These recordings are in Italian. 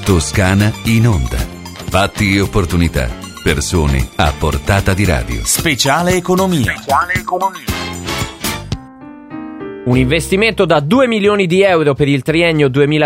Toscana in onda. Fatti e opportunità. Persone a portata di radio. Speciale economia. Un investimento da 2 milioni di euro per il triennio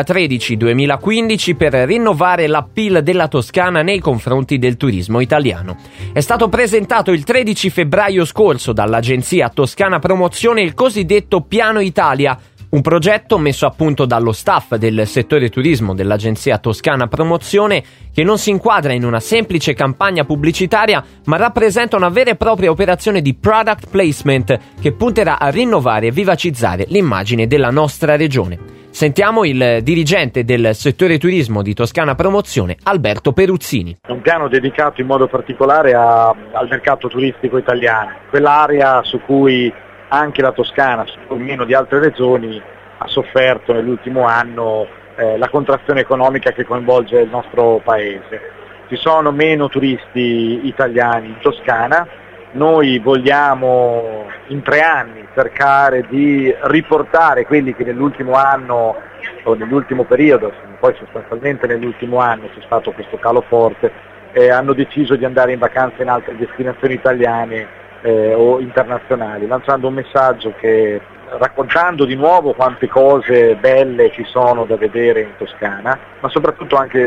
2013-2015 per rinnovare l'appeal della Toscana nei confronti del turismo italiano. È stato presentato il 13 febbraio scorso dall'agenzia Toscana Promozione il cosiddetto Piano Italia, un progetto messo a punto dallo staff del settore turismo dell'agenzia Toscana Promozione che non si inquadra in una semplice campagna pubblicitaria ma rappresenta una vera e propria operazione di product placement che punterà a rinnovare e vivacizzare l'immagine della nostra regione. Sentiamo il dirigente del settore turismo di Toscana Promozione, Alberto Peruzzini. È un piano dedicato in modo particolare al mercato turistico italiano, quell'area su cui anche la Toscana, meno di altre regioni, ha sofferto nell'ultimo anno la contrazione economica che coinvolge il nostro paese. Ci sono meno turisti italiani in Toscana, noi vogliamo in 3 anni cercare di riportare quelli che nell'ultimo anno o nell'ultimo periodo, poi sostanzialmente nell'ultimo anno c'è stato questo calo forte, hanno deciso di andare in vacanza in altre destinazioni italiane o internazionali, lanciando un messaggio che raccontando di nuovo quante cose belle ci sono da vedere in Toscana, ma soprattutto anche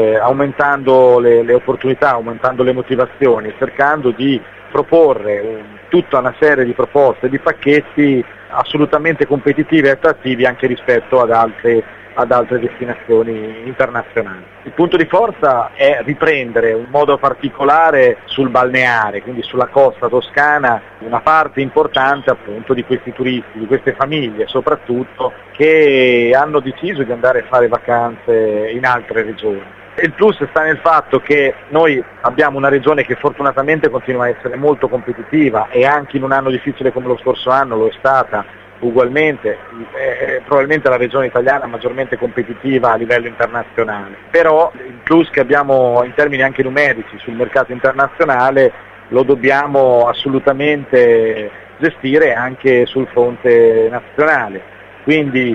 aumentando le opportunità, aumentando le motivazioni, cercando di proporre tutta una serie di proposte, di pacchetti assolutamente competitivi e attrattivi anche rispetto ad altre destinazioni internazionali. Il punto di forza è riprendere in modo particolare sul balneare, quindi sulla costa toscana, una parte importante appunto di questi turisti, di queste famiglie soprattutto, che hanno deciso di andare a fare vacanze in altre regioni. Il plus sta nel fatto che noi abbiamo una regione che fortunatamente continua a essere molto competitiva e anche in un anno difficile come lo scorso anno lo è stata ugualmente, probabilmente la regione italiana maggiormente competitiva a livello internazionale, però il plus che abbiamo in termini anche numerici sul mercato internazionale lo dobbiamo assolutamente gestire anche sul fronte nazionale. Quindi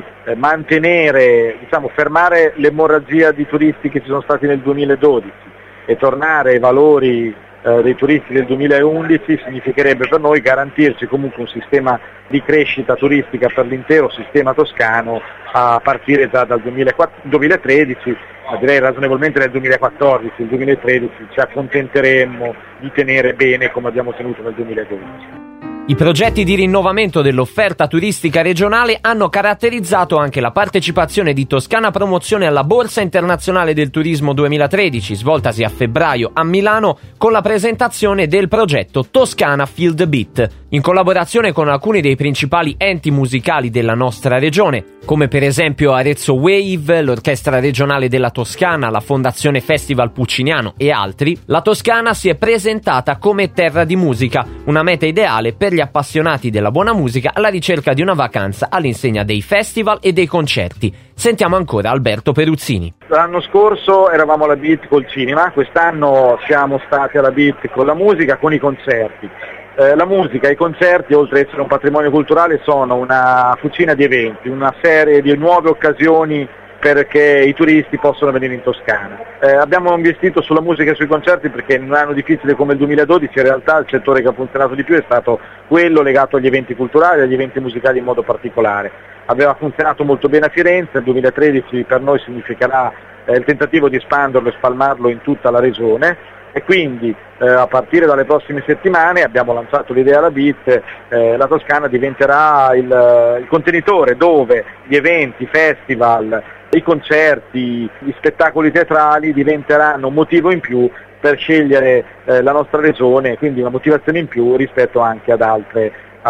fermare l'emorragia di turisti che ci sono stati nel 2012 e tornare ai valori dei turisti del 2011 significherebbe per noi garantirci comunque un sistema di crescita turistica per l'intero sistema toscano a partire già dal 2013, ma direi ragionevolmente nel 2014, il 2013 ci accontenteremmo di tenere bene come abbiamo tenuto nel 2012. I progetti di rinnovamento dell'offerta turistica regionale hanno caratterizzato anche la partecipazione di Toscana Promozione alla Borsa Internazionale del Turismo 2013, svoltasi a febbraio a Milano, con la presentazione del progetto Toscana Field Beat, in collaborazione con alcuni dei principali enti musicali della nostra regione, come per esempio Arezzo Wave, l'Orchestra Regionale della Toscana, la Fondazione Festival Pucciniano e altri. La Toscana si è presentata come terra di musica, una meta ideale per gli appassionati della buona musica alla ricerca di una vacanza all'insegna dei festival e dei concerti. Sentiamo ancora Alberto Peruzzini. L'anno scorso eravamo alla Beat col cinema, quest'anno siamo stati alla Beat con la musica, con i concerti. La musica e i concerti, oltre ad essere un patrimonio culturale, sono una fucina di eventi, una serie di nuove occasioni perché i turisti possono venire in Toscana. Abbiamo investito sulla musica e sui concerti perché in un anno difficile come il 2012 in realtà il settore che ha funzionato di più è stato quello legato agli eventi culturali e agli eventi musicali in modo particolare. Aveva funzionato molto bene a Firenze, il 2013 per noi significherà il tentativo di espanderlo e spalmarlo in tutta la regione. E quindi a partire dalle prossime settimane abbiamo lanciato l'idea alla Beat, la Toscana diventerà il contenitore dove gli eventi, i festival, i concerti, gli spettacoli teatrali diventeranno un motivo in più per scegliere la nostra regione, quindi una motivazione in più rispetto anche ad altre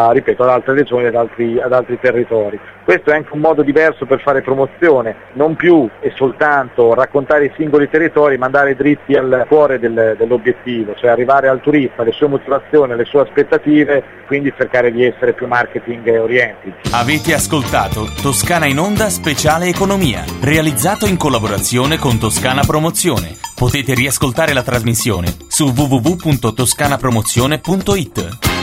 regioni, ad altri territori. Questo è anche un modo diverso per fare promozione, non più e soltanto raccontare i singoli territori, ma andare dritti al cuore dell'obiettivo, cioè arrivare al turista, alle sue motivazioni, alle sue aspettative, quindi cercare di essere più marketing oriented. Avete ascoltato Toscana in Onda Speciale Economia, realizzato in collaborazione con Toscana Promozione. Potete riascoltare la trasmissione su www.toscanapromozione.it.